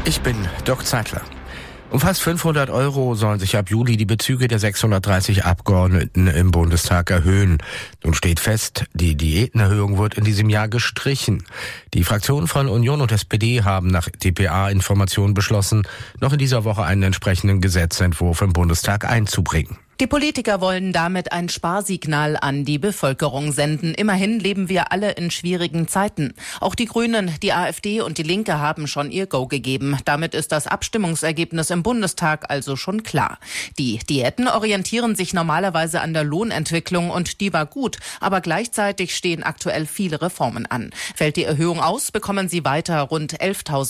Ich bin Dirk Zeitler. Um fast 500 € sollen sich ab Juli die Bezüge der 630 Abgeordneten im Bundestag erhöhen. Nun steht fest, die Diätenerhöhung wird in diesem Jahr gestrichen. Die Fraktionen von Union und SPD haben nach dpa-Informationen beschlossen, noch in dieser Woche einen entsprechenden Gesetzentwurf im Bundestag einzubringen. Die Politiker wollen damit ein Sparsignal an die Bevölkerung senden. Immerhin leben wir alle in schwierigen Zeiten. Auch die Grünen, die AfD und die Linke haben schon ihr Go gegeben. Damit ist das Abstimmungsergebnis im Bundestag also schon klar. Die Diäten orientieren sich normalerweise an der Lohnentwicklung und die war gut. Aber gleichzeitig stehen aktuell viele Reformen an. Fällt die Erhöhung aus, bekommen sie weiter rund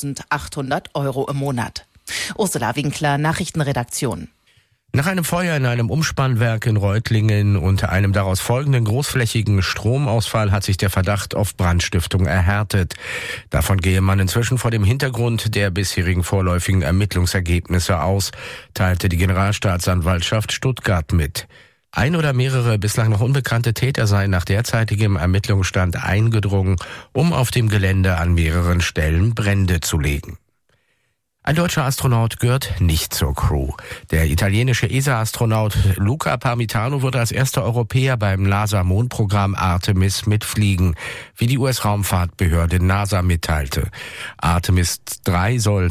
11.800 € im Monat. Ursula Winkler, Nachrichtenredaktion. Nach einem Feuer in einem Umspannwerk in Reutlingen und einem daraus folgenden großflächigen Stromausfall hat sich der Verdacht auf Brandstiftung erhärtet. Davon gehe man inzwischen vor dem Hintergrund der bisherigen vorläufigen Ermittlungsergebnisse aus, teilte die Generalstaatsanwaltschaft Stuttgart mit. Ein oder mehrere bislang noch unbekannte Täter seien nach derzeitigem Ermittlungsstand eingedrungen, um auf dem Gelände an mehreren Stellen Brände zu legen. Ein deutscher Astronaut gehört nicht zur Crew. Der italienische ESA-Astronaut Luca Parmitano wird als erster Europäer beim NASA-Mondprogramm Artemis mitfliegen, wie die US-Raumfahrtbehörde NASA mitteilte. Artemis 3 soll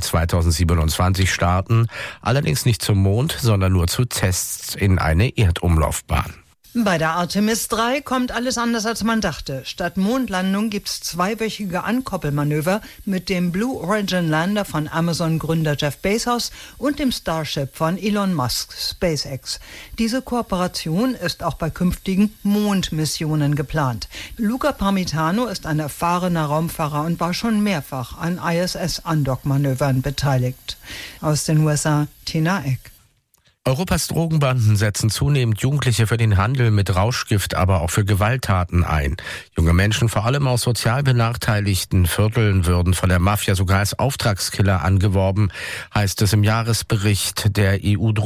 2027 starten, allerdings nicht zum Mond, sondern nur zu Tests in eine Erdumlaufbahn. Bei der Artemis 3 kommt alles anders, als man dachte. Statt Mondlandung gibt's zweiwöchige Ankoppelmanöver mit dem Blue Origin Lander von Amazon-Gründer Jeff Bezos und dem Starship von Elon Musk, SpaceX. Diese Kooperation ist auch bei künftigen Mondmissionen geplant. Luca Parmitano ist ein erfahrener Raumfahrer und war schon mehrfach an ISS-Andock-Manövern beteiligt. Aus den USA, Tina Eck. Europas Drogenbanden setzen zunehmend Jugendliche für den Handel mit Rauschgift, aber auch für Gewalttaten ein. Junge Menschen, vor allem aus sozial benachteiligten Vierteln, würden von der Mafia sogar als Auftragskiller angeworben, heißt es im Jahresbericht der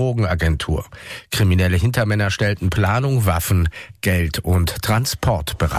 EU-Drogenagentur. Kriminelle Hintermänner stellten Planung, Waffen, Geld und Transport bereit.